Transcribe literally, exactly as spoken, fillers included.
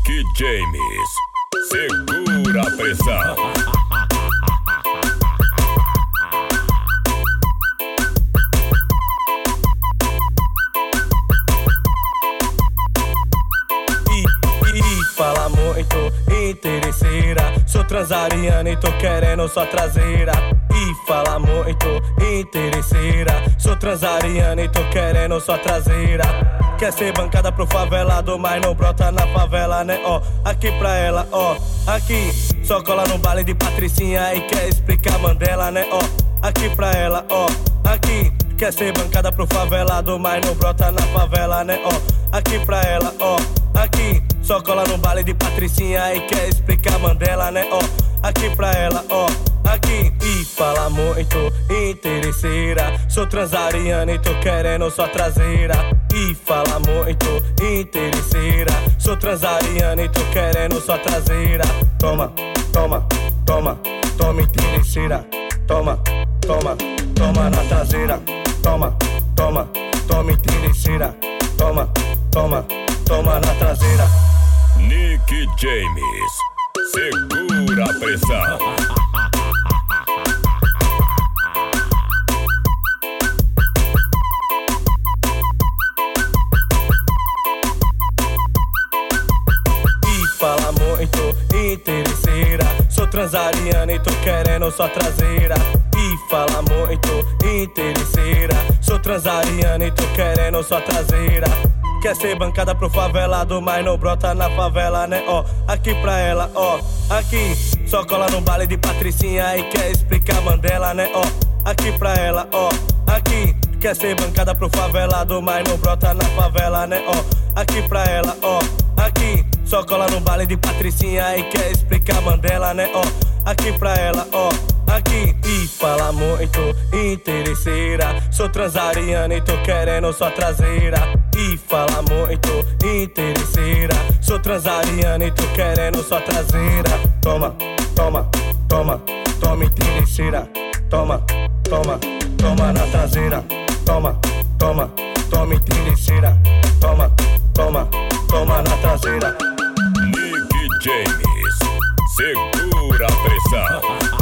Nick James, segura a pressão. Fala muito, interesseira. Sou transariana e tô querendo sua traseira. E fala muito, interesseira. Sou transariana e tô querendo sua traseira. Quer ser bancada pro favelado, mas não brota na favela, né? Ó, aqui pra ela, ó, aqui. Só cola no baile de Patricinha e quer explicar Mandela, né? Ó, aqui pra ela, ó, aqui. Quer ser bancada pro favelado, mas não brota na favela, né? Ó, aqui pra ela, ó, aqui. Só cola no baile de Patricinha e quer explicar Mandela, né? Ó, aqui pra ela, ó, aqui. E fala muito, interesseira. Sou transariana e tô querendo sua traseira. E fala muito, interesseira. Sou transariana e tô querendo sua traseira. Toma, toma, toma, toma interesseira. Toma, toma, toma na traseira. Toma, toma, toma interesseira. Toma, toma, toma na traseira. Nick James, segura a pressão. E fala muito, interesseira. Sou transariana e tô querendo sua traseira. E fala muito, interesseira. Sou transariana e tô querendo sua traseira. Quer ser bancada pro favelado, mas não brota na favela, né? Ó, aqui pra ela, ó, aqui. Só cola no baile de Patricinha e quer explicar Mandela, né? Ó, aqui pra ela, ó, aqui. Quer ser bancada pro favelado, mas não brota na favela, né? Ó, aqui pra ela, ó, aqui. Só cola no baile de Patricinha e quer explicar Mandela, né? Ó, aqui pra ela, ó, aqui. E fala muito, interesseira. Sou transariana e tô querendo sua traseira. E fala muito, interesseira. Sou transariana e tô querendo sua traseira. Toma, toma, toma, toma interesseira. Toma, toma, toma na traseira. Toma, toma, toma interesseira. Toma, toma, toma na traseira. Nick James, segura a pressão.